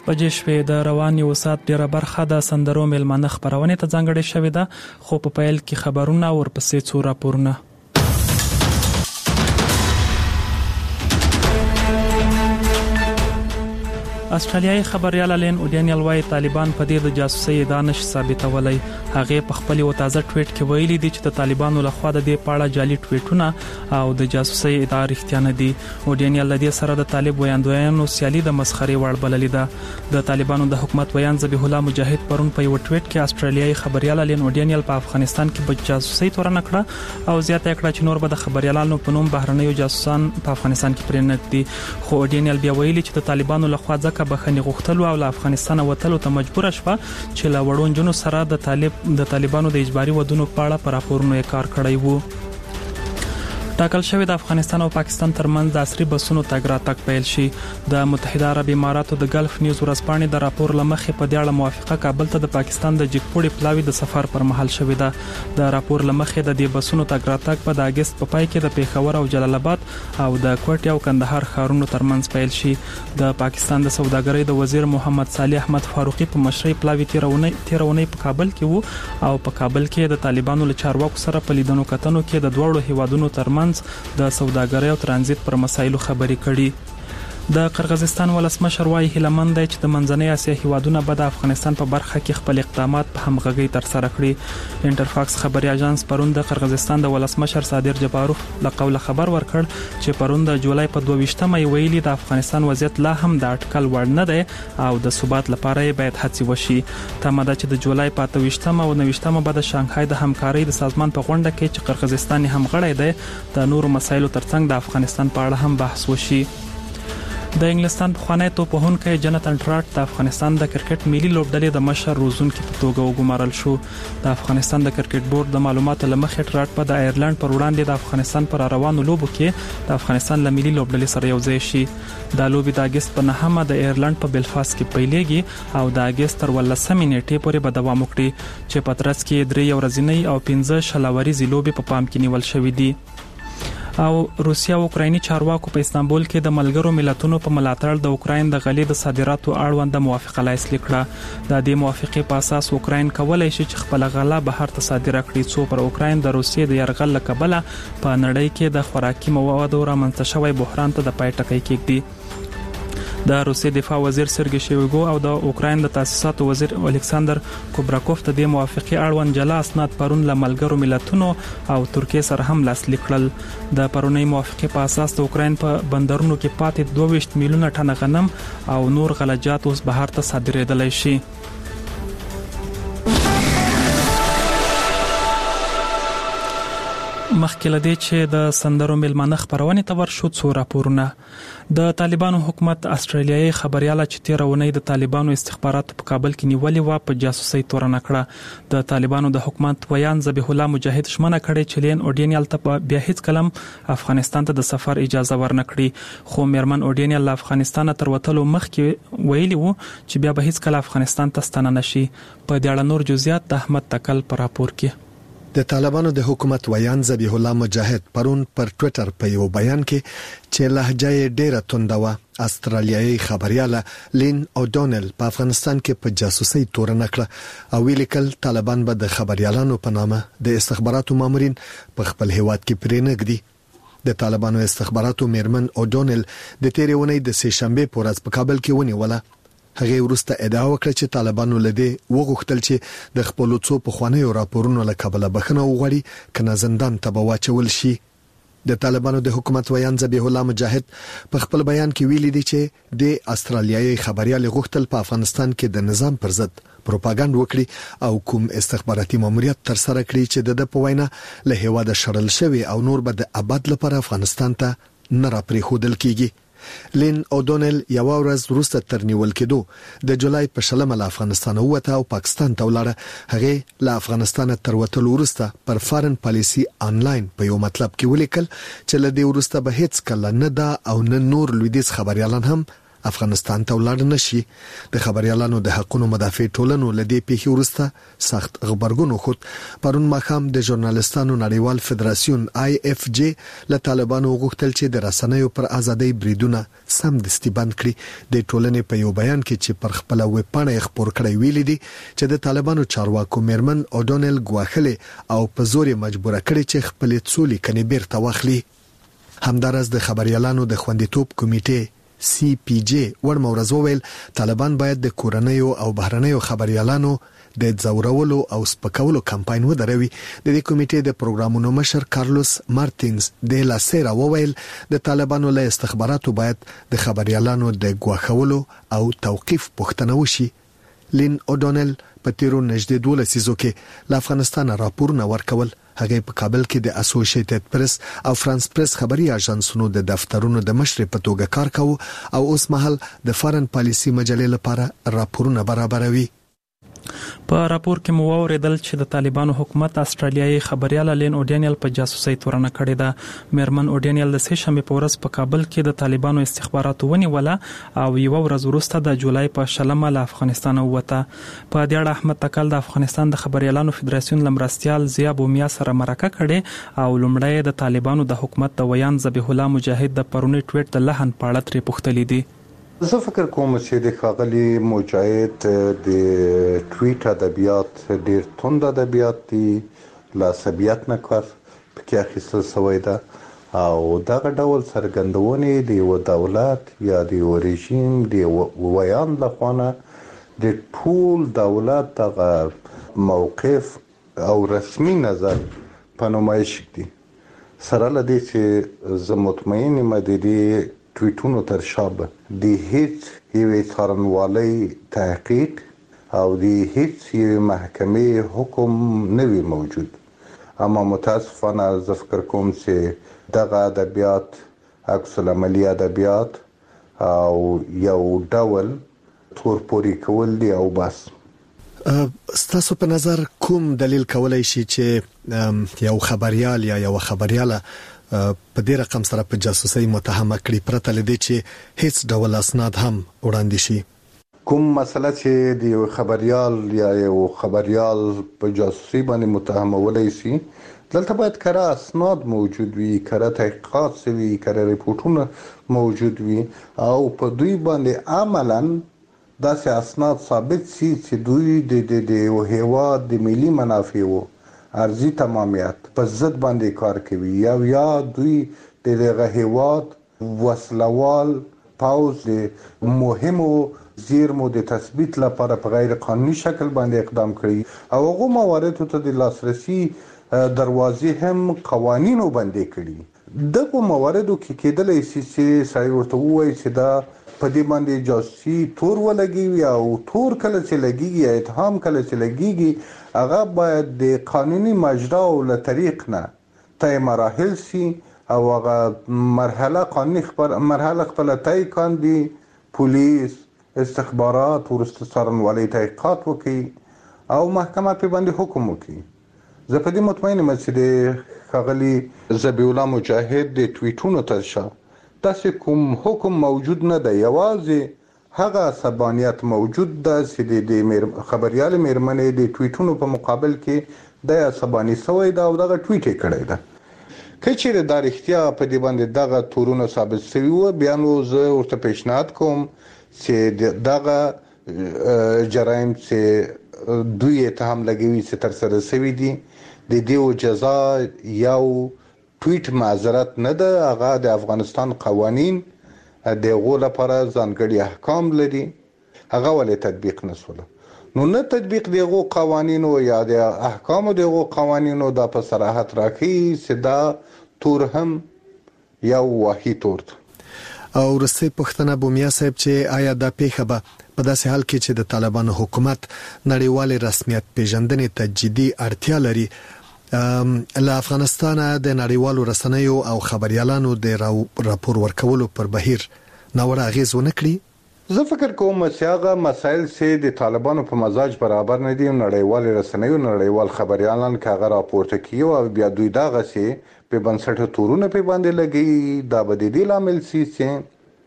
په جشوې د رواني وسات ډیره برخه د سندرو ملمنه خبرونه ته ځانګړې شوې ده، خو په پیل کې خبرونه ورپسې څو راپورونه. استرالیایي خبريال لین اودینیل وايي طالبان په دې د جاسوسي ادعا نشي ثابتولای. هغه په خپل یو تازه ټویټ کې ویلي دي چې د طالبانو لخوا د دې پاړه جعلي ټویټونه او د جاسوسي ادعا رښتیا نه دي. اودینیل د دې سره د طالب ویاندویانو سیالي د مسخري وړ بللې ده. د طالبانو د حکومت ویان ذبیح الله مجاهد پرون په یو ټویټ کې استرالیایي خبريال لین اودینیل په افغانستان کې په جاسوسي تورن کړه او زیاته کړه چې نور به د خبريالانو په نوم بهرنیو جاسوسان په افغانستان کې پرې نه دي. خو اودینیل بیا ویلي چې د طالبانو لخوا ځکه بخښنې غوښتلو او له افغانستان وتلو ته مجبور شوه چې له وړو نجونو سره د طالبانو د اجباري ودونو په اړه پر راپورونو یې کار کړی وو. ټاکل شوی د افغانستان او پاکستان ترمنځ د عصري بسونو تګ راتګ پیل شي. د متحده عرب اماراتو د ګلف نیوز ورځپاڼې د راپور لمخې په دې اړه موافقه کابل ته د پاکستان د جګپوړي پلاوي د سفر پر مهال شوې ده. د راپور لمخې د دې بسونو تګ راتګ په د اگست په پای کې د پیښور او جلال آباد او د کوټې او کندهار ښارونو ترمنځ پیل شي. د پاکستان د سوداګرۍ د وزیر محمد صالح احمد فاروقي په مشرۍ پلاوي تیرونی په کابل کې وو او په کابل کې د طالبانو له چارواکو سره په لیدنو کتنو کې د دوړو هیوادونو ترمنځ د سوداګرۍ او ترانزیت پر مسایلو خبرې کړي. د قرغیزستان ولسمشر وايي هیلمند دی چې د منځنۍ اسیا هیوادونو به د افغانستان په برخه کې خپل اقدامات په همغږي تر سره کړي. انټرفاکس خبري اژانس پرون د قرغیزستان د ولسمشر صادر جباروف له قوله خبر ورکړ چې پرون د جولای په 22مه ویلي د افغانستان وضعیت لا هم د اټکل وړ نه دی او د ثبات لپاره باید هڅې وشي. تمه ده چې د جولای په 28مه او 29مه به د شانګهای د همکارۍ د سازمان په غونډه کې چې قرغیزستان هم غړی دی د نورو مسایلو ترڅنګ د افغانستان په اړه هم بحث وشي. د انګلستان پخوانی توپوهونکی جنتن ټراټ د افغانستان د کرکټ ملي لوبډلې د مشر روزونکي په توګه وګمارل شو. د افغانستان د کرکټ بورډ د معلوماتو لمخې ټراټ په د ایرلند پر وړاندې د افغانستان پر روانو لوبو کې د افغانستان له ملي لوبډلې سره یو ځای شي. د لوبي د اگست په 9مه د ایرلند په بلفاست کې پیلېږي او د اگست تر 18مې نیټې پورې به دوام وکړي چې په ترڅ کې 3 ورځنۍ او 15 شلوريزي لوبي په پام کې نیول شوې دي. او روسیا او اوکرایني چارواکو په استانبول کې د ملګرو ملتونو په ملاتړ د اوکراین د غلې د صادراتو اړوند موافقه لاسلیک کړه. د دې موافقې په اساس اوکراین کولای شي چې خپل غله بهر ته صادره کړي څو پر اوکراین د روسیې د يرغل لکبله په نړۍ کې د خوراکي موادو رامنځته شوی بحران ته د پای ټکی کېږي. د روسیې دفاع وزیر سرګی شویګو او د اوکراین د تاسیساتو وزیر الکساندر کوبراکوف ته د موافقې اړوند جلا اسناد پرون له ملګرو ملتونو او ترکیه سره هم لاسلیک کړل. د پرونی موافقې په اساس د اوکراین په بندرونو کې پاتې 22 میلیونه ټن غنم او نور غلجات اوس بهر ته صادرېدلای شي. مخکې لدی چې د سندرو ملمنه خبرونه ته ورشو څو راپورونه. د طالبانو حکومت استرالیایي خبريال چې تیرونی د طالبانو استخباراتو په کابل کې نیولې و په جاسوسي تورن کړه. د طالبانو د حکومت ویان ذبیح الله مجاهد شمنه کړي چې لین اودینیل ته بیا هیڅ کلم افغانستان ته د سفر اجازه ورنکړي. خو میرمن اودینیل له افغانستان تر وتلو مخکې ویلي وو چې بیا به هیڅ کله افغانستان ته ستنه نشي. په دې اړه نور جزئیات د احمد تکل پر راپور کې. د طالبانو د حکومت ویان ذبیح الله مجاهد پرون پر ټوئیټر په یو بیان کې چې لهجه ډیره تونده و استرالیایي خبريال لین اودونل په افغانستان کې په جاسوسي تورن کړه او ویل طالبان به د خبريالانو په نامه د استخباراتو مامورین په خپل هیواد کې پرې نګدي. د طالبانو استخباراتو میرمن اودونل د تیرونی د سه شنبه په ورځ په کابل کې ونیوله. هغه ورسته ادعا وکړه چې طالبانو لدی وغوښتل چې د خپل څو پخوانیو راپورونو له کبله بخنه وغوړي کنه زندان ته واچول شي. د طالبانو د حکومت ویان ذبیح الله مجاهد په خپل بیان کې ویلي دی چې د استرالیایي خبريال غوښتل په افغانستان کې د نظام پر ضد پروپاګاندا وکړي او کوم استخباراتي ماموریت تر سره کړی چې د پوینه له هیواده شړل شوی او نور به د ابد لپاره افغانستان ته نه را پرې خودل کیږي. لین اودونل یو ورځ وروسته تر نیول کېدو د جولای په 20 له افغانستان وته او پاکستان ته ولاړه. هغه له افغانستان تر وتلو وروسته پر فارن پالیسی آنلاین په یو مطلب کې ولیکل چې له دې وروسته به هیڅ کله نه دا او نه نور لویدیز خبريالان هم افغانستان ته ولاړ نشي. د خبريالانو د حقوقو مدافع ټولنو لدی پیښې ورسته سخت خبرګون وخت. پرون ماخام د ژورنالستانو نړیوال فدراسیون IFJ له طالبانو غوښتل چې د رسنیو پر ازادۍ بریدونه سم دستي بند کړي. د ټولنې په یو بیان کې چې پر خپل ویب پاڼه خبر کړی ویل دي چې د طالبانو چارواکو میرمن اودونل ګواخلې او په زور مجبور کړي چې خپل څولي کني بیرته واخلي. همدارس د خبريالانو د خوندیتوب کمیټې CPJ ورمورز وویل طالبان باید د کورنیو او بهرنیو خبريالانو د ځورولو او سپکولو کمپاین ودروي. د دې کمیټې د پروګرامونو مشر کارلوس مارتینز د لاسيرا وویل د طالبانو له استخباراتو باید د خبريالانو د ګواښولو او توقيف پوښتنه وشي. لین اودونل په تیرو نږدې 12 لسیزو کې له افغانستان راپورونه ورکول. هغه په کابل کې د اسوسییټډ پریس او فرانس پریس خبري اژانسونو د دفترونو د مشر په توګه کار کاوه او اوس مهال د فارن پالیسي مجلې لپاره راپورونه برابروي. په راپور کې مو اوریدل چې د طالبانو حکومت استرالیایي خبريال لین اودینیل په جاسوسي تورنه کړې ده. میرمن اودینیل د سه شنبه په ورځ په کابل کې د طالبانو استخباراتو ونیوله او یو ورځ وروسته د جولای په شلمه له افغانستان ووته. په دې اړه احمد تکل د افغانستان د خبريالانو فدراسیون لمرستيال ضیا بومیا سره مرکه کړي او لومړی د طالبانو د حکومت د ویان ذبیح الله مجاهد د پرونی ټویټ د لحن پاړه ترې پوښتلې دي. زه فکر کوم چې د ښاغلي مجاهد د ټویټ ادبیات ډیر توند ادبیات دي، له عصبیت نه کار پکې اخیستل شوی ده او دغه ډول څرګندونې د یو دولت یا د یو رژیم د ویان لخوا نه د ټول دولت دغه موقف او رسمي نظر په نمایش دي. سره له دې چې زه مطمئن یم د دې ټویټونو تر شا د هیڅ یوې څارنوالۍ تحقیق او د هیڅ یوې محکمې حکم نه وي موجود. اما متاسفانه زه فکر کوم چې دغه ادبیات عکس العملي ادبیات او یو ډول تورپوري کول دي او بس. ستاسو په نظر کوم دلیل کولای شي چې یو خبريال یا یو خبرياله په دې رقم سره په جاسوسي متهمه کړي پرته لدی چې هیڅ ډول اسناد هم وړاندې شي؟ کوم مسله چې د یو خبريال یا یو خبريال په جاسوسي باندې متهمولای شي، دلته باید کره اسناد موجود وي، کره تحقیقات وي، کره ریپورتونه موجود وي او په دوی باندې عملاً داسې اسناد ثابت شي چې دوی د یو هیواد د ملي منافعو ارزي تمامیت په ضد باندې کار کوي یا دوی د دغه هیواد وسلوال پاوز د مهمو زیرمو د تثبیت لپاره په غیر قانوني شکل باندې اقدام کړي او هغه مواردو ته د لاسرسي دروازې هم قوانینو باندې کړي. دغه مواردو کې کېدلای شي چې سړی ورته وایي چې دا په دې باندې جاسوسي تور ولګي او تور کله چې لګيږي یا اتهام کله چې لګيږي هغه باید د قانوني مجرا او له طریق نه طی مراحل شي او هغه مرحله قانوني مرحله خپل طی کاندي، پولیس استخبارات ورسته څارنوالۍ تحقیقات وکړي او محکمه په باندې حکم وکړي. زه په دې مطمئن یم چې د ښاغلي ذبیح الله مجاهد د ټویټونو تر شا داسې کوم حکم موجود نه دی، یوازې هغه عصبانیت موجود ده چې د خبريال میرمنې د ټویټونو په مقابل کې د عصباني شوی ده او دغه ټویټ یې کړی ده. که چیرې دا رښتیا په دې باندې دغه تورونه ثابت شوي وو، بیا نو زه ورته پیشنهاد کوم چې دغه جرایم چې دوی اتهام لګوي چې ترسره شوي دي د دې جزا یو ټویټ معذرت نه ده، هغه د افغانستان قوانین د غو لپاره ځانګړي احکام لري، هغه ولې تطبیق نشول. نو نه تطبیق دغه قوانینو یا د احکامو دغه قوانینو د په صراحت راکړي چې دا تور هم یو واهي تور. او رسې پښتنه بومیا صاحب چې آیا دا پیښه به په داسې حال کې چې د طالبانو حکومت نړیوال رسمیت پیژندنې ته جدي اړتیا لري، له افغانستان د نړیوالو رسنیو او خبريالانو د راپور ورکولو پر بهیر ناوړه اغیز ونه کړي؟ زه فکر کوم چې هغه مسایل چې د طالبانو په مزاج برابر نه دي، نړیوال رسنیو نړیوال خبريالان کاغه راپورته کوي او بیا دوی دغه سي په بنسټ تورونه په باندې لګي، دا به د دې لامل سي چې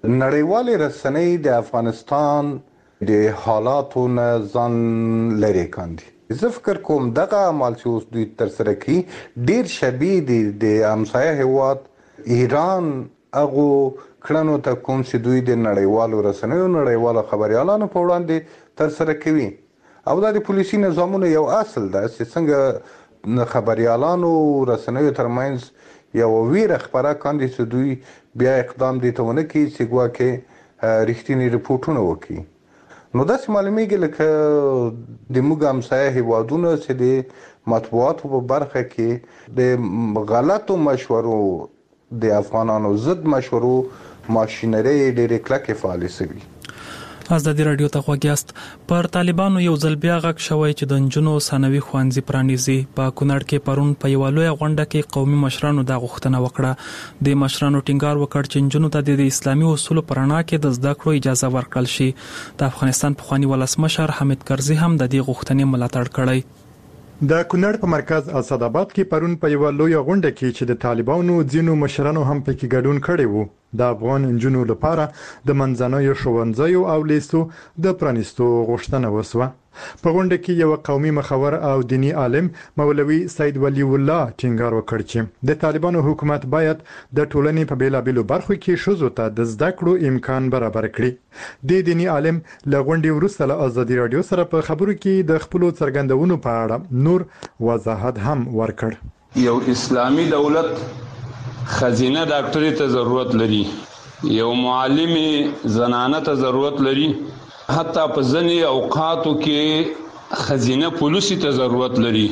نړیوالې رسنۍ د افغانستان د حالاتو نه ځان لرې کاندي. زه فکر کوم دغه اعمال چې اوس دوی ترسره کوي ډېر شبیه دي د همسایه هیواد ایران هغو کړنو ته کوم چې دوی د نړیوالو رسنیو نړیوالو خبریالانو په وړاندې ترسره کوي. او دا د پولیسي نظامونو یو اصل ده چې څنګه خبریالانو رسنیو ترمنځ یو ویره خپره کاندي چې دوی بیا اقدام دي ته ونه کوي چې ګواکې رښتینی رپورټونه وکړي. نو داسې معلومیږي لکه د موږ همسایه هیوادونه چې د مطبوعاتو په برخه کې د غلطو مشورو د افغانانو ضد مشورو ماشینري ډېرې کلکې فعالې شوي. ازادي رادیو ته غوږیاست. پر طالبانو یو ځل بیا غږ شوی چې د نجونو ثانوي ښوونځي پرانیزي. په کونړ کې پرون په یو لوی غونډه کې قومي مشرانو دا غوښتنه وکړه. د مشرانو ټینګار وکړ چې نجونو ته د اسلامي اصولو په رڼا کې د زده کړو اجازه ورکړل شي. د افغانستان پخوانی ولسمشر حامد کرزي هم د دې غوښتنې ملاتړ کړی. د کونړ په مرکز اسداباد کې پرون په یو لوی غونډه کې چې د طالبانو ځینو مشرانو هم پکې ګډون کړی وو د افغان نجونو لپاره د منځنوي ښوونځیو او لیسو د پرانیستو غوښتنه وسوه. په غونډه کې یو قومي مخور او دینی عالم مولوي سید ولی الله ټینګار وکړ چې د طالبانو حکومت باید د ټولنې په بیلابیلو برخو کې شوزو ته د زده کړو امکان برابر کړي. د دینی عالم له غونډې وروسته له ازادي رادیو سره په خبرو کې د خپل څرګندونو په اړه نور وضاحت هم ورکړ. یو اسلامي دولت خزینه ډاکټري ته ضرورت لري، یو معلم زنانه ته ضرورت لري، حتی په ځینې اوقاتو کې خزینه پولیسي ته ضرورت لري،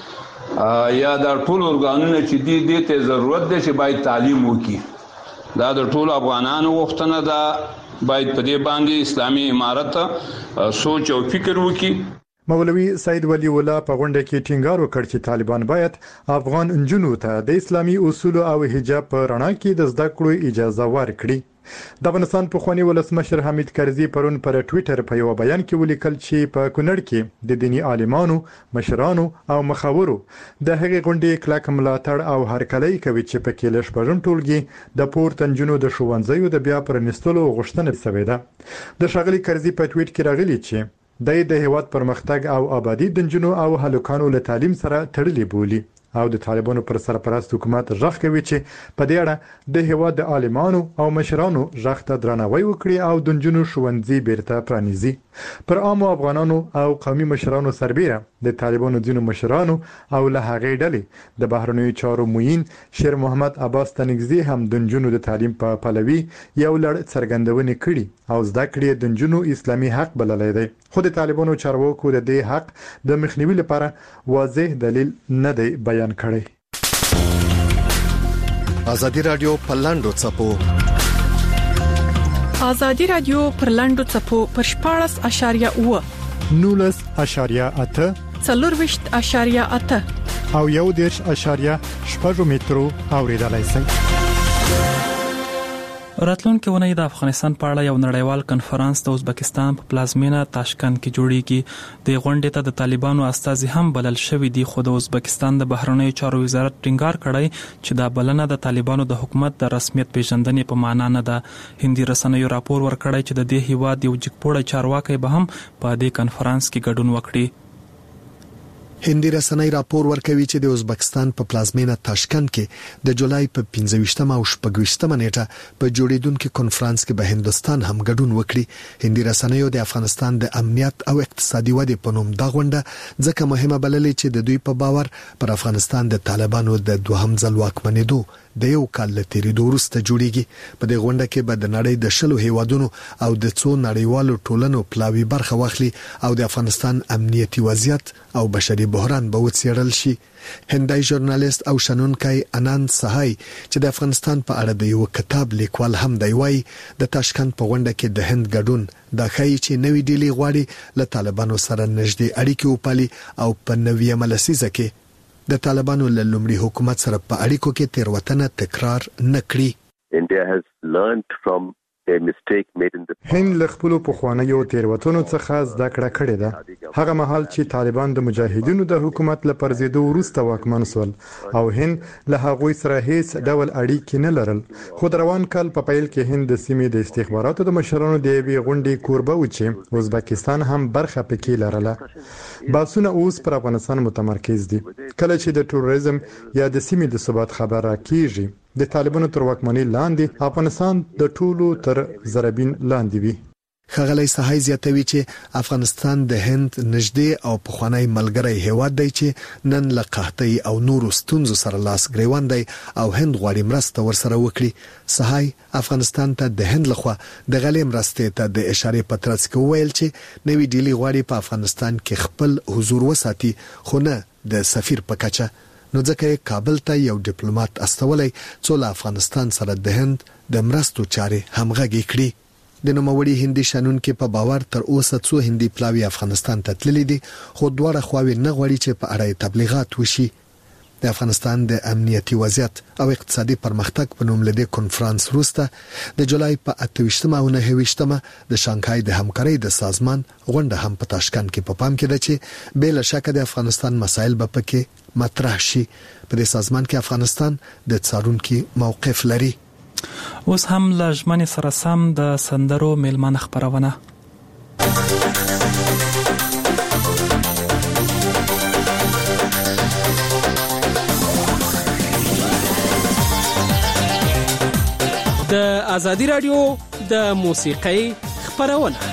یا د ټول ارګانونو چې دې ته ضرورت دی چې باید تعلیم وکړي. دا د ټول افغانانو غوښتنه ده، باید په دې باندې اسلامي امارت سوچ او فکر وکړي. مولوي سید ولی الله په غونډه کې ټینګار وکړ چې طالبان باید افغان نجونو ته د اسلامي اصول او حجاب په رڼا کې د زده کړو اجازه ورکړي. د افغانستان پخوانی ولسمشر حامد کرزي پرون پر ټوئیټر په یو بیان کې ولیکل چې په کونړ کې د دینی عالمانو، مشرانو او مخاورو د هغې غونډې کلک ملاتړ او هرکلی کوي چې په کې له شپږم ټولګي د پورته نجونو د ښوونځیو د بیا پرانیستلو غوښتنه شوې ده. د ښاغلي کرزي په ټویټ کې راغلي چې د هیواد پرمختګ او آبادی د نجونو او هلکانو له تعلیم سره تړلې بولي او د طالبانو پر سرپرست حکومت ژغ کوي چې په دې اړه د هیواد د عالمانو او مشرانو ژغ ته درناوی وکړي او د نجونو ښوونځي بیرته پرانیزي. پر عامو افغانانو او قومي مشرانو سربیره د طالبانو ځینو مشرانو او له هغې ډلې د بهرنیو چارو معین شیر محمد عباس تنگزي هم د نجونو د تعلیم په پلوي یو لړ څرګندونې کړي او زده کړې د نجونو اسلامي حق بللی دی. خو د طالبانو چارواکو د دې حق د مخنیوي لپاره واضح دلیل نه دی بیان کړی. ازادي رادیو په لاندو چپو ازادي رادیو پر لاندو چپو پر 14.8 19.8 40.8 او 1.8 مترو اوریدلای شئ. راتلونکي ونې د افغانستان په اړه یو نړیوال کنفرانس د ازبکستان په پلازمینه تاشکند کې جوړیږي. د غونډې ته د طالبانو استازي هم بلل شوی دی، خو د ازبکستان د بهرنیو چارو وزارت ټینګار کړی چې دا بلنه د طالبانو د حکومت د رسمیت پیژندنې په معنا نه ده. هندي رسنیو راپور ورکړی چې د دې هیواد یو جګپوړی چارواکي به هم په دې کنفرانس کې ګډون وکړي. هندي رسنۍ راپور ورکوي چې د ازبکستان په پلازمینه تاشکند کې د جولای په 15 او 16 نیټه په جوړیدونکو کنفرانس کې به هندستان هم ګډون وکړي. هندي رسنیو د افغانستان د امنیت او اقتصادي ودې په نوم دا غونډه ځکه مهمه بللې چې د دوی په باور پر افغانستان د طالبانو د دوهم ځل واکمنېدو د یو کال تیریدو وروسته جوړیږي. په دې غونډه کې به د نړۍ د شلو هیوادونو او د څو نړیوالو ټولنو پلاوی برخه واخلي او د افغانستان امنیتي وضعیت او بشري بحران به وڅېړل شي. هندای ژورنالیست او شنونکي اناند سهای چې د افغانستان په اړه د یو کتاب لیکوال هم دی وایي د تاشکند په غونډه کې د هند ګډون د خای چې نوې ډیلی غواړي له طالبانو سره نږدې اړیکې وپالي او په نوې ملسیزه کې د طالبانو له لومړي حکومت سره په اړیکو کې تیروتنه تکرار نه کړي. India has learned from a mistake made in the هند له خپل پخوانیو تیروتنو څخه زده کړه کړې ده. هغه مهال چې طالبان د مجاهدینو د حکومت لپاره زیدو وروسته واکمن شول او هند له هغوی سره هیڅ ډول اړیکې نه لرل. خو روان کال په پیل کې هند د سیمې د استخباراتو د مشرانو د یوې غونډې کوربه و چې ازبکستان هم برخه پکې لرله. باسونه اوس پر افغانستان متمرکز دي. کله چې د تروریزم یا د سیمې د ثبات خبره کیږي، د طالبانو تر واکمنۍ لاندې افغانستان د ټولو تر ضربین لاندې وي. خغلی صحای زیاتوي چې افغانستان د هند نږدې او پخوانی ملګری هیواد دی چې نن له قحطۍ او نورو ستونزو سره لاس ګریوان دی او هند غواړي مرسته ورسره وکړي. صحای افغانستان ته د هند لخوا د غلې مرستې ته د اشارې په ترڅ کې ویل چې نوې ډیلی غواړي په افغانستان کې خپل حضور وساتي، خو نه د سفیر په کچه. نو ځکه کابل ته یو ډیپلوماټ استولای څو له افغانستان سره د هند د مرستو چارې همغږي کړي. د نوموړي هندي شانونکو په باور تر اوسه څو هندي پلاوی افغانستان ته تللي دي، خو دواړه خواوې نه غواړي چې په اړه تبلیغات وشي. د افغانستان د امنیتي وضعیت او اقتصادي پرمختګ په نوم لدې کنفرانس وروسته د جولای په 28 او 29 د شانګهای د همکارۍ د سازمان غونډه هم په تاشکند کې په پام کې ده چې بل شک د افغانستان مسایل به پکې مطرح شي. په دې سازمان کې افغانستان د څارونکو موقف لري. اوس هم لژمن سره سم د سندرو میلمانه خبرونه. د ازادي رادیو د موسیقۍ خبرونه.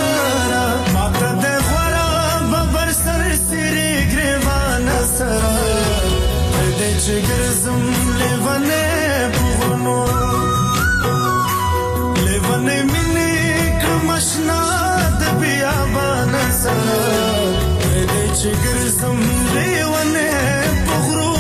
Sara چې ګرځم لیوانه پغنو لیوانه مینه کمشنا د بیابان سره دې چې ګرځم لیوانه پغرو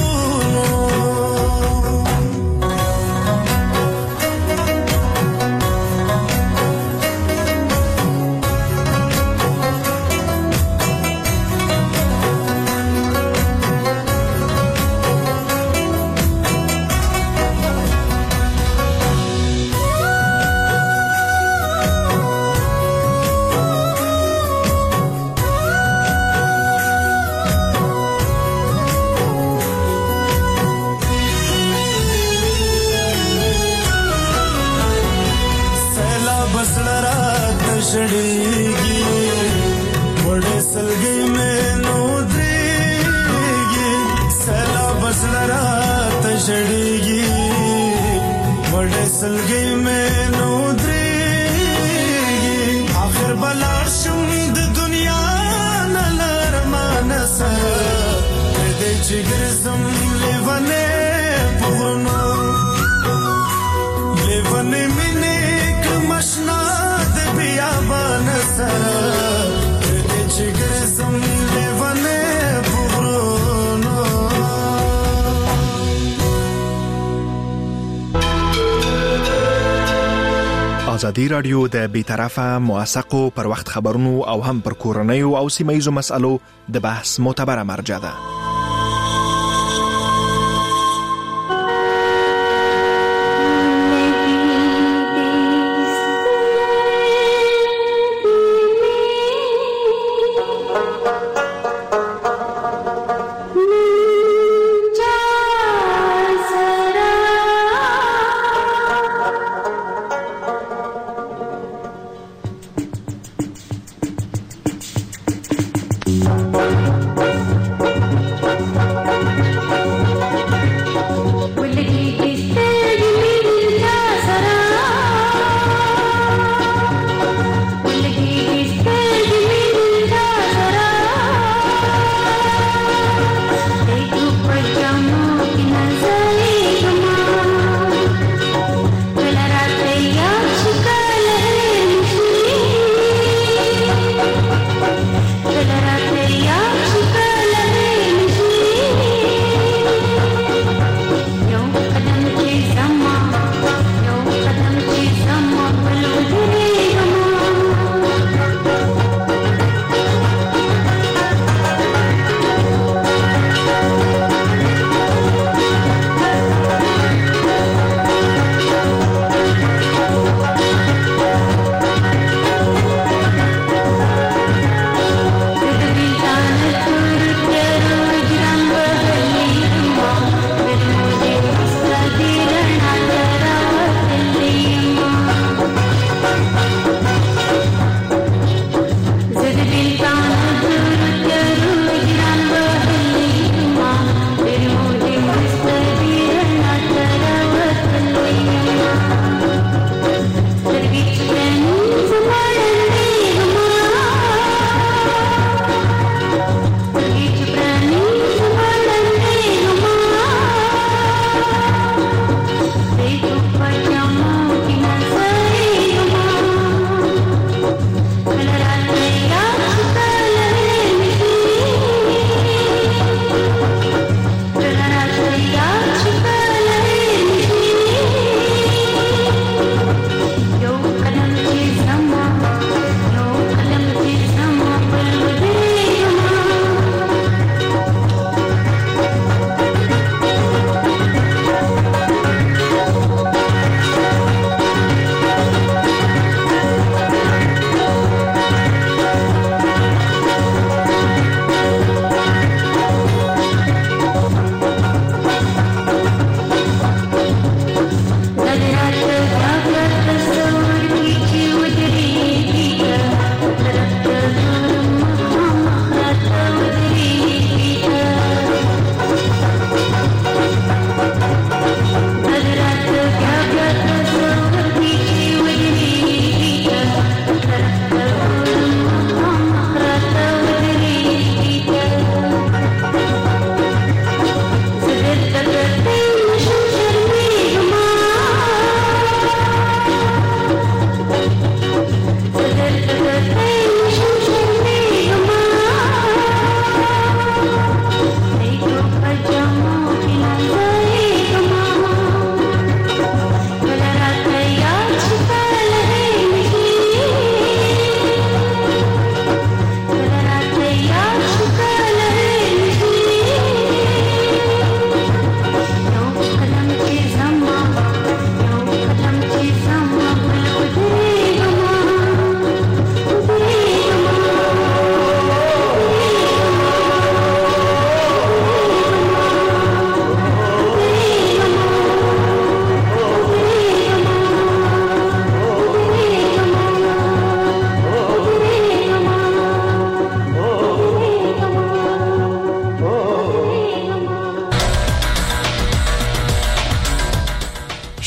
شړېږي وړې سلګي مې نو درېږي سیلاب زړه راته شړېږي وړې سلګي مې نو درېږي آخر به لاړ شم د دنیا نه له ارمانه سره دې چې ګرځم لیوانې په غرونو لیوانې مینې کمشنا بیابان سره دې چې ګرځم لیوانه پغرونو ازادي رادیو د بیطرفه موثقو پر وخت خبرونو او هم پر کورنیو او سیمه‌ییزو مسالو د بحث معتبره مرجع ده.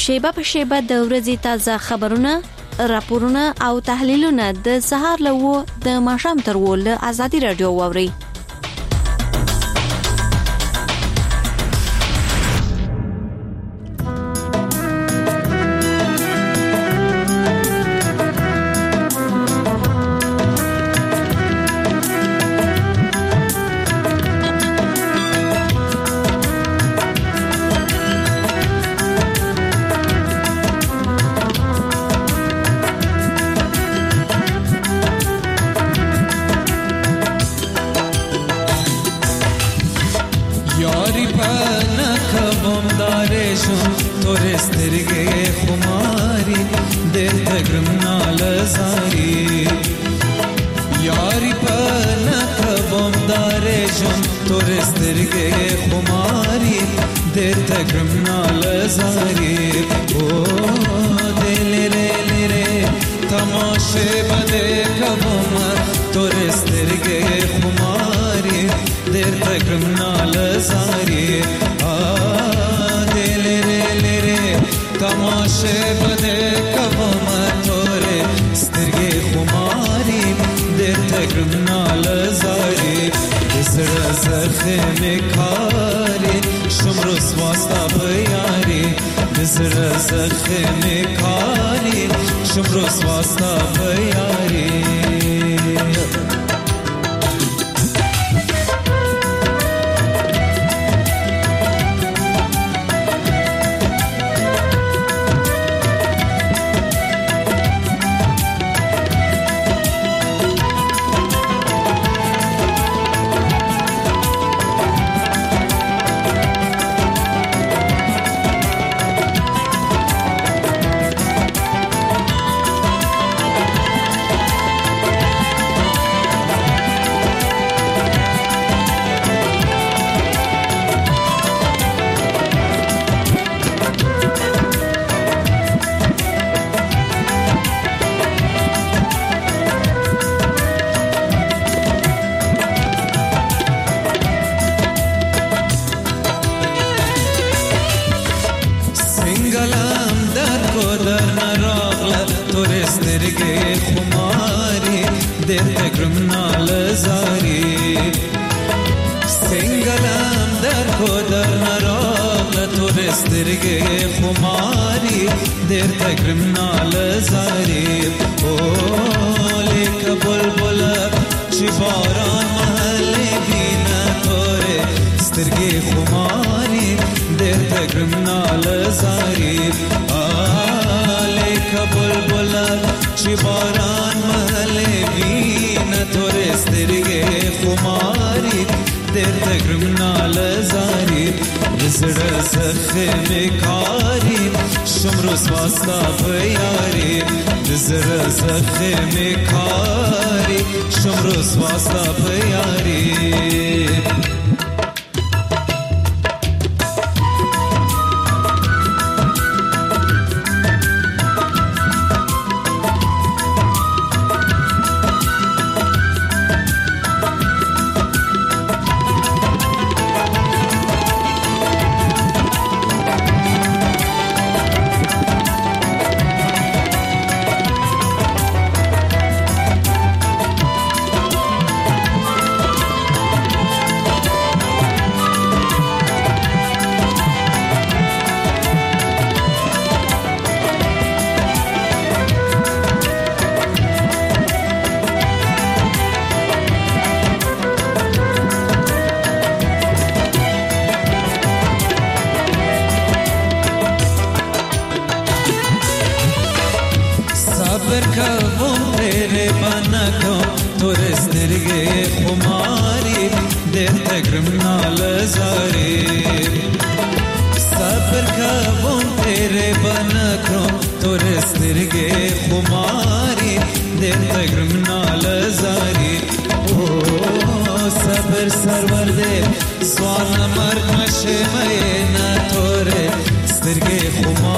شیبه په شیبه د ورځې تازه خبرونه، راپورونه او تحلیلونه د سهار له 9 د ماښام تر 10 له آزادي رادیو واوري.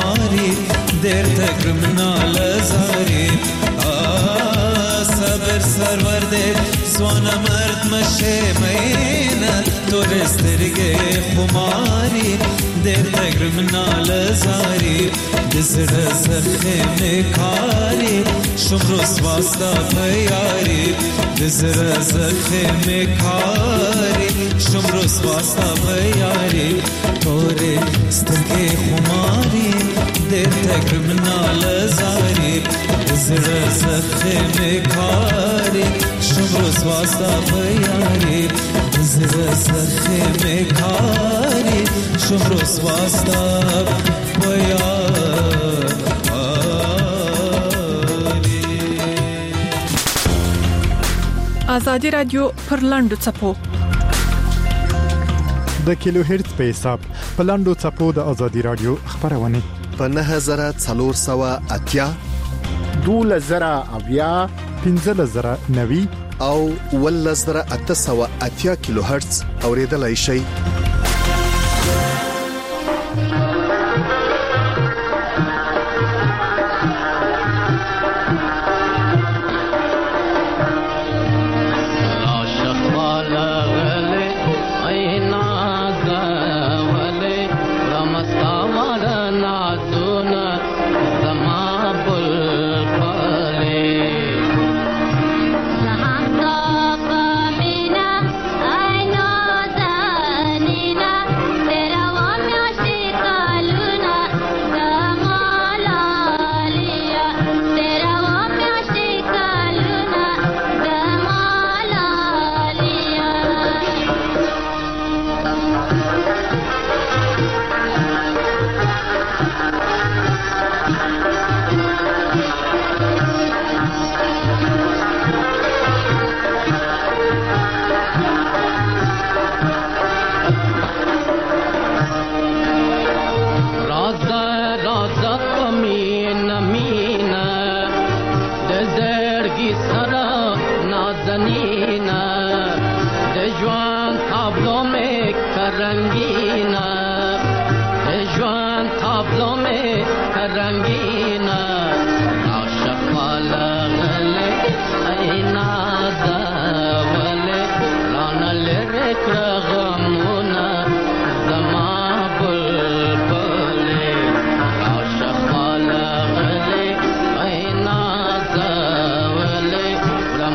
صبر سرور دې سوانه مرد مشه مینا تور سترګې خماري دې تګرم نال زاري دزړه زخه میکاري شمرو سواستا پیاري دزړه زخه میکاري شمرو سواستا پیاري تور سترګې خماري دې تګرم نال زاري دزړه زخه میکاري شمرو سواستا پیاري دزړه زخه میکاري شمرو سواستا آزادی رادیو پر لاندو چپو د کیلو هرتز په حساب په لاندو چپو د آزادی رادیو خبرونه په 9480 2000 1590 او 1880 کیلو هرتز اوریدلای شئ.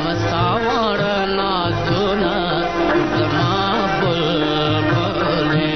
Zama bulbul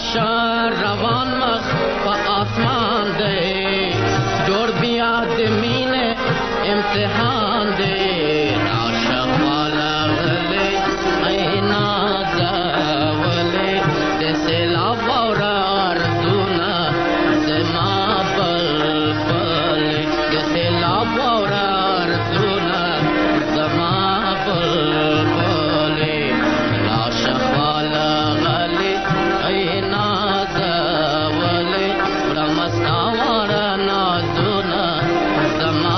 راشه روان مخ په آسمان دی جوړ بیا د مینې امتحان دی راشه والا غلې اینا ځولې د سیلاب واورا ارزونه زما بلبل د سیلاب واورا ارزونه زما بلبل راشه والا غلې اینا ځولې رمستا واورا نازونه زما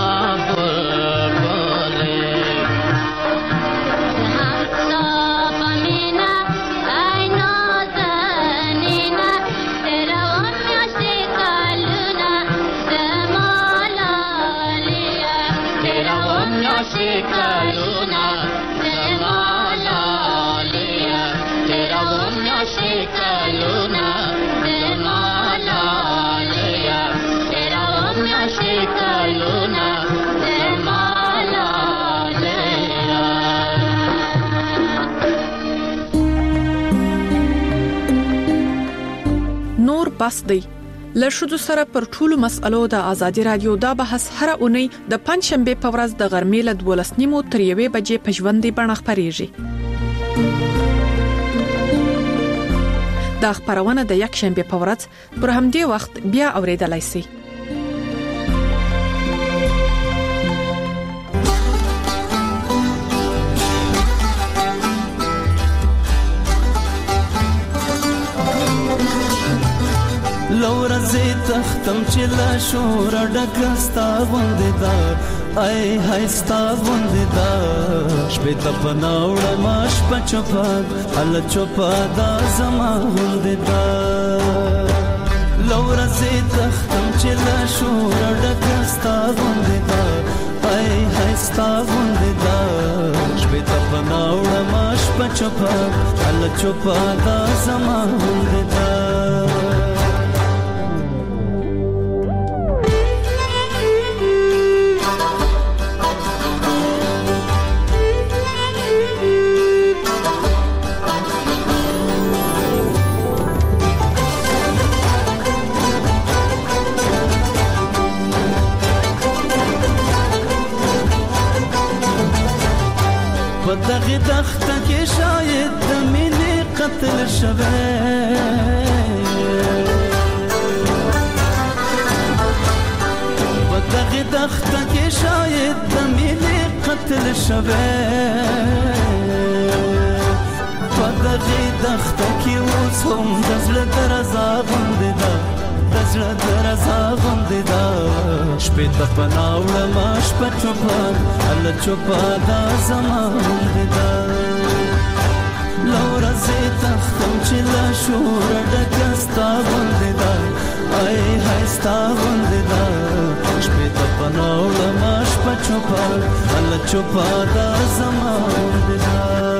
نور بس دی لښودو سره پر ټولو مسألو د ازادي رادیو دا بحث هر اونۍ د پنځشنبه په ورځ د غرمې له 12:30 تر 1 بجې په ژوندۍ بڼه خپرېږي. دا خبرونه د یک شنبه په ورځ پر همدې وخت بیا اوریدلای شئ. لورزه تختم چې لا شور ډکستا وندې دا ای هايستا وندې دا شپه ته پناوړ ماش پچپا ال چوپا دا زما وندې دا لورزه تختم چې لا شور ډکستا وندې دا ای هايستا وندې دا شپه ته پناوړ ماش پچپا ال چوپا دا زما وندې دا دغه دخته کې شاید د مینې قتل شوه دغه دخته کې شاید د مینې قتل شوه دغه دخته کې اوس هم د زړه درزا غوندې ده د زړه درزا غوندې ده شپې ته پناوړه ما شپه چوپه هله چوپه دا زما غوندې ده لورزې تختم چې له شوره ډکه ستا غوندې ده ای های ستا غوندې ده شپې ته پناوړه ما شپه چوپه هله چوپه دا زما غوندې ده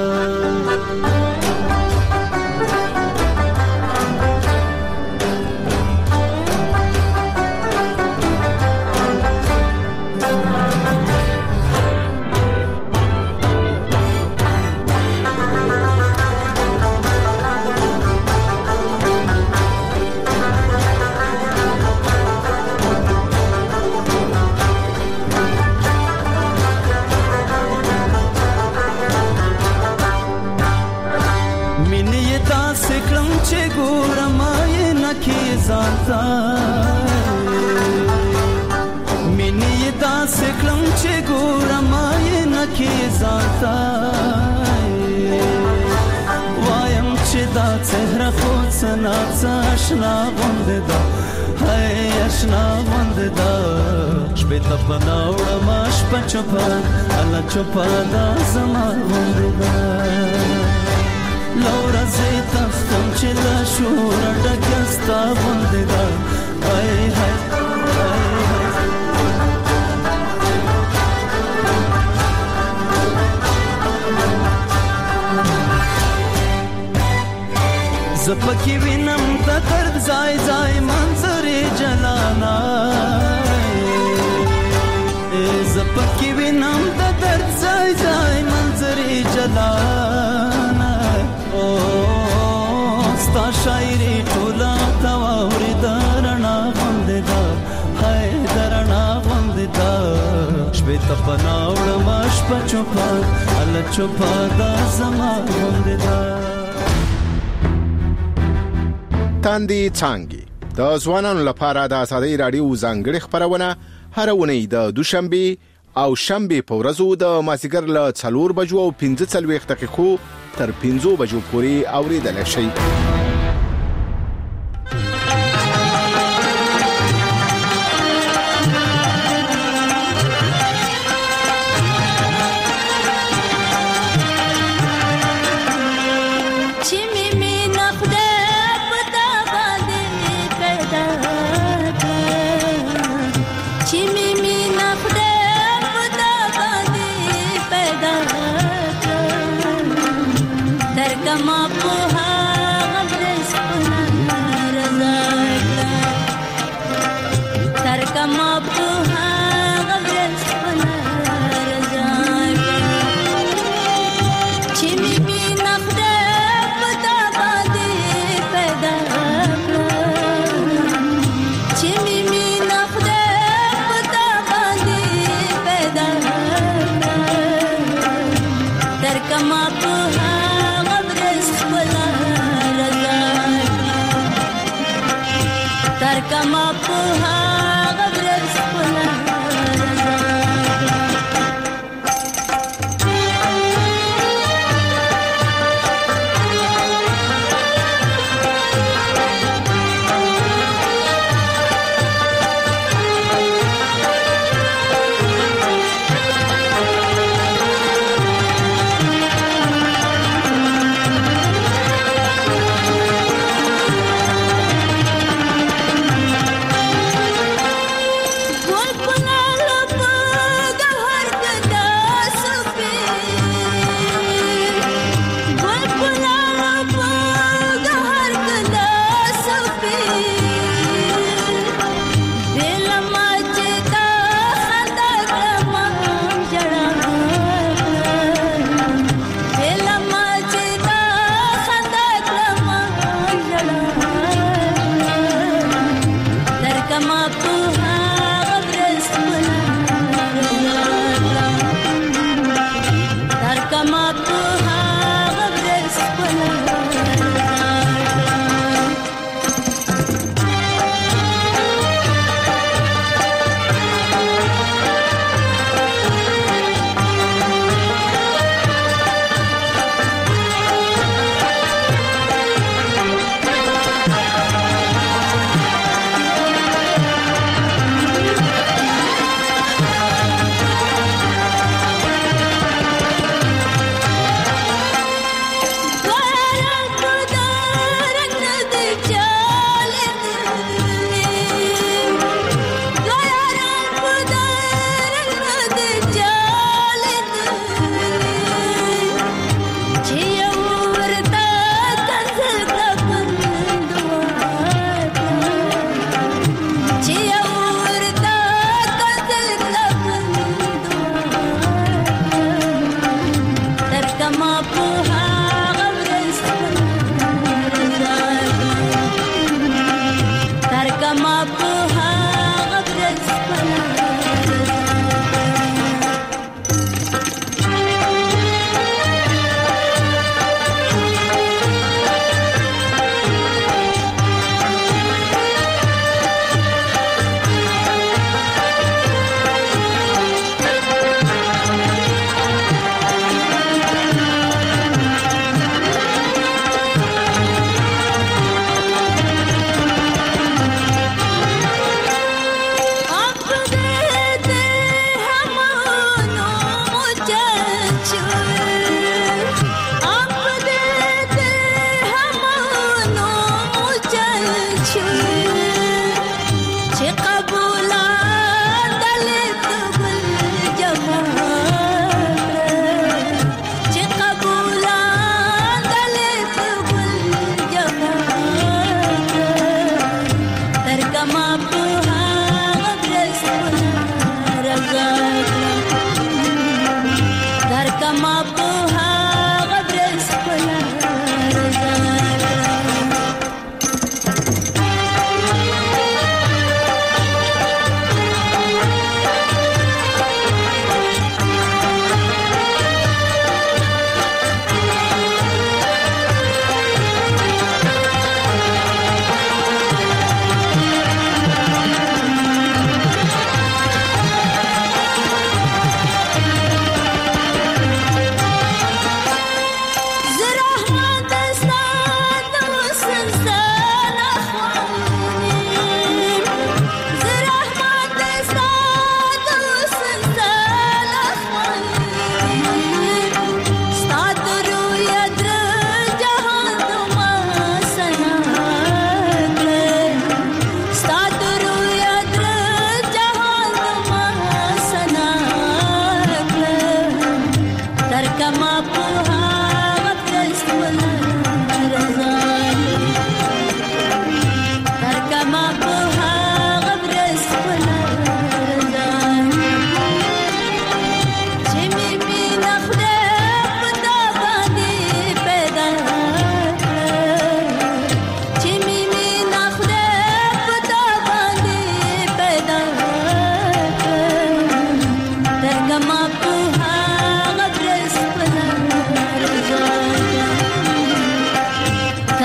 مینې داسې کړم چې ګورم یې نکې ځانته وایم چې دا څهره خو څه ناڅه اشنا غوندې ده هی اشنا غوندې ده شپې ته پناوړم شپه چوپه هله چوپه دا زما غوندې ده لورزې تختم چې له شوره ډکه ستا غوندې ده ای های زپکی وینم د درد ځای ځای منظرې جلانا زپکی وینم د درد ځای ځای منظرې جلانا ستا شاعري ته پناوړه ماش په چوپا ال چوپا دا زما غوندې دا تاندې څانګې د ځوانانو لپاره د آزادۍ رادیو ځانګړې خبرونه هر اونۍ د دوشنبه او شنبه په ورځو د مازیګر له 4 بجو او 15 دقیقو تر 15 بجو پورې اوریدل شي. Come up,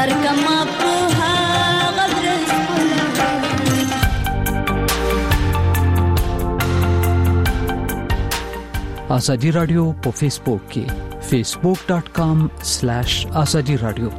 ورکما په هغه ورځ ازادي رادیو په فیسبوک کې facebook.com/azadi radio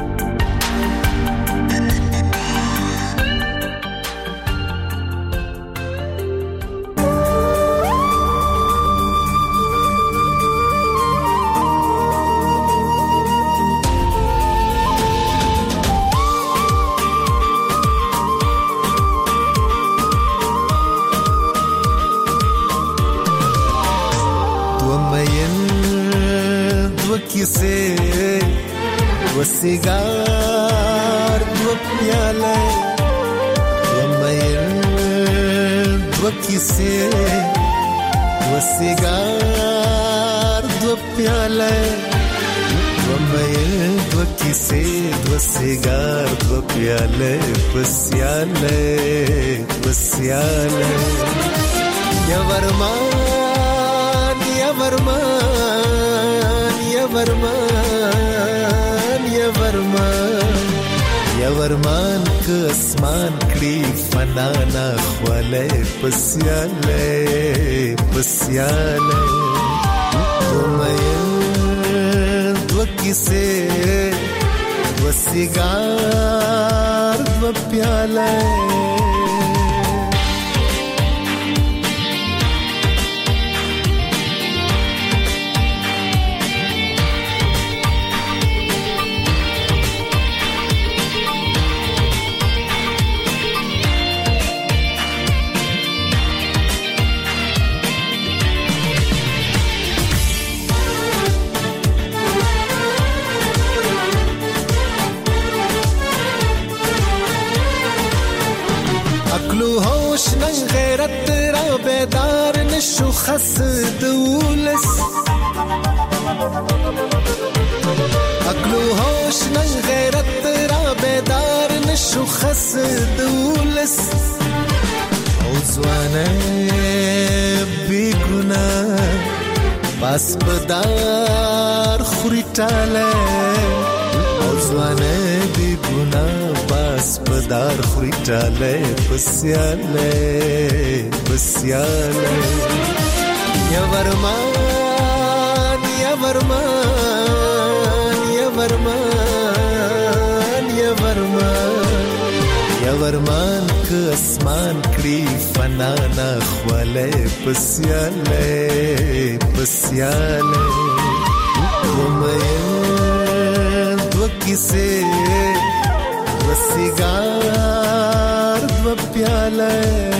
وسیگار دو پیاله ومیر دو کیسه وسیگار دو پیاله ومیر دو کیسه وسیگار دو پیاله بسیاله بسیاله یا ورمان یا ورمان یا ورمان یا ورمان که اسمان کړي فنانا خواله پسیاله پسیاله تومین دو کیسه وسیگار دو پیاله غیرت را بیدار نشو خس دولس عقل و هوش نن غیرت را بیدار نشو خس دولس او زوانه بی گناه باس بدار خوری تاله او زوانه بی گناه باس بدار خوری تاله بسیاله بسیاله یا ورمان یا ورمان یا ورمان یا ورمان یا ورمان که اسمان کړي فنانا خواله بسیاله بسیاله ومین دو کیسه وسیگار دو پیاله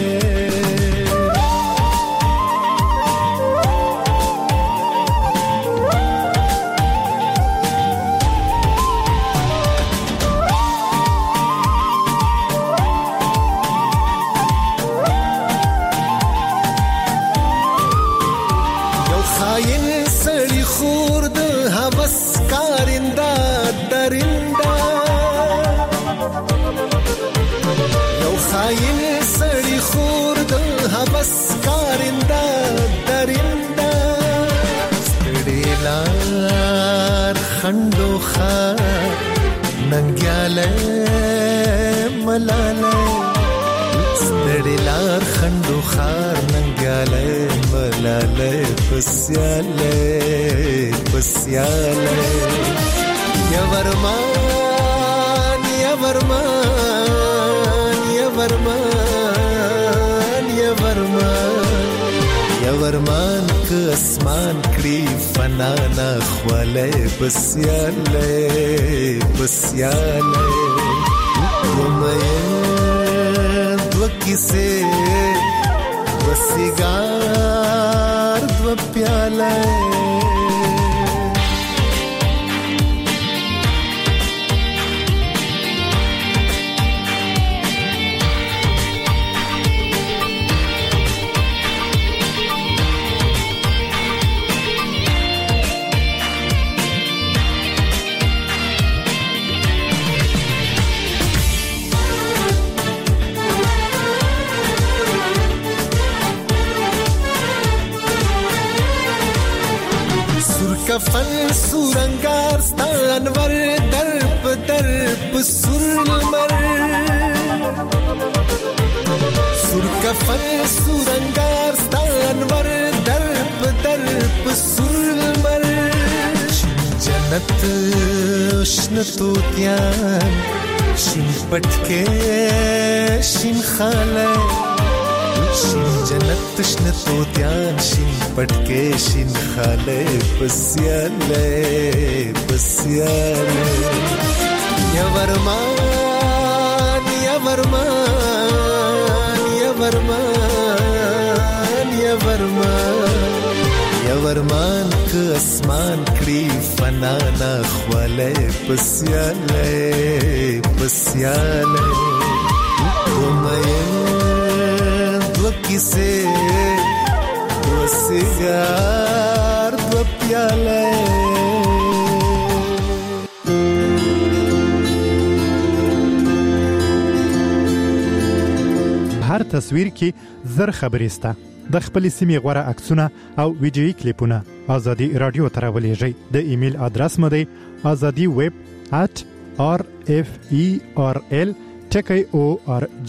خندو خار ننگیاله ملاله ستړلار خندو خار ننگیاله ملاله پسیاله پسیاله یا ورمان یا ورمان یا ورمان یا ورمان یا ورمان که اسمان کړي فنانا خواله بسیاله بسیاله ومین دو کیسه وسیگار دو پیاله کفن سورنگار ستانور درب درب سور المر سور کفن سور انگار ستانور درب سور المر جنت شنتوتیان شین پټکې شین خاله شین جنت شنتوتیان شین پټکې شین خاله پسیاله یا ورمان یا ورمان یا ورمان یا ورمان یا ورمان که اسمان کړي فنا نه خواله پسیاله دو کیسه دو سیگار دو پیاله هر تصویر کې زر خبرې سته د خپل سیمې غوړه عکسونه او ویډیوي کلیپونه ازادي رادیو ته راولېږئ د ایمیل ادرس مو دی azadi@rferl.org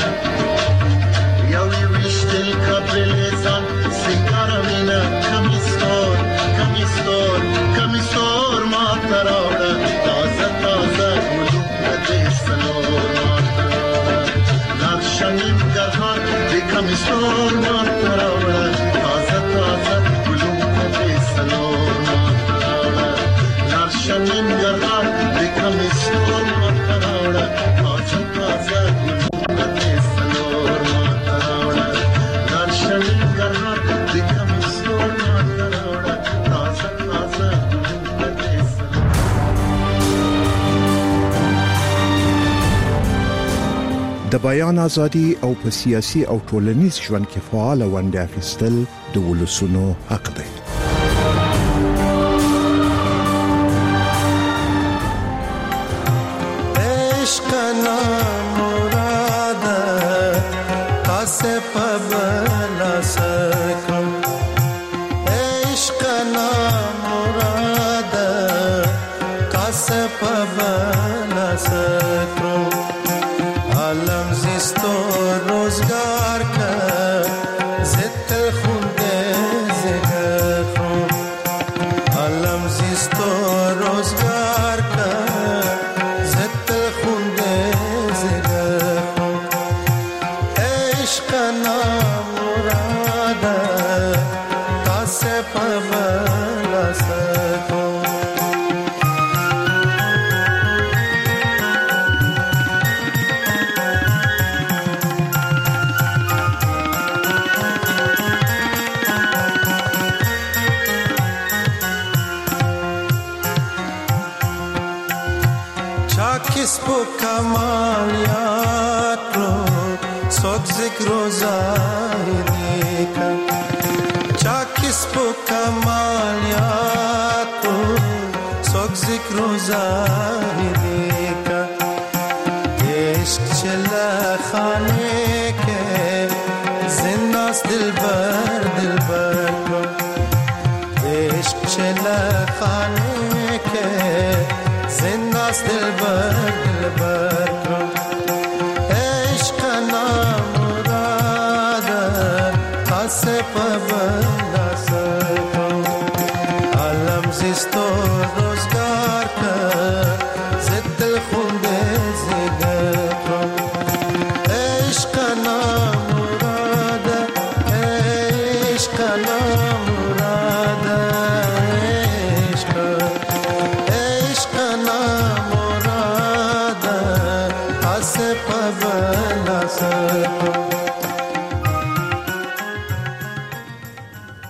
Kapelezan, Singaravina, Kamis کمیستور ما تراوړه تازه تازه ګلونه دې سلور ما لار شنیم ګرهار دې کمیستور ما تراوړه تازه تازه ګلونه دې سلور ما لار شنیم ګرهار دې کمیستور ما تراوړه تازه تازه ګلونه دې سلور ما تراوړه لار شنیم ګرهار دې کمیستور ما تراوړه تازه تازه د بیان ازادي او په سیاسي او ټولنیز ژوند کې فعال ونډه اخیستل د ولسونو حق دی. عشق مراد تاسه په بلا سکم عشق مراد تاسه په بلا سکم عالم زیستو روزگار کا زت خونده زگر خون عالم زیستو روزگار کا زت خونده زگر خون عشق مراد تاسه پبلا سکون किसको कमालियात रो सोक जिक्रो ज़ाहिरी का चा किसको कमालियात रो सोक जिक्रो ज़ाहिरी का इश्क चला खाने के जिन्नास दिलबर दिलबर को इश्क चला खाने के जिन्नास दिलबर दिलबर को इश्क नाम मुराद खासे पबला सको आलम जिस्तो रोजगार का जिद खुंदे जिगर को इश्क नाम मुराद इश्क नाम मुराद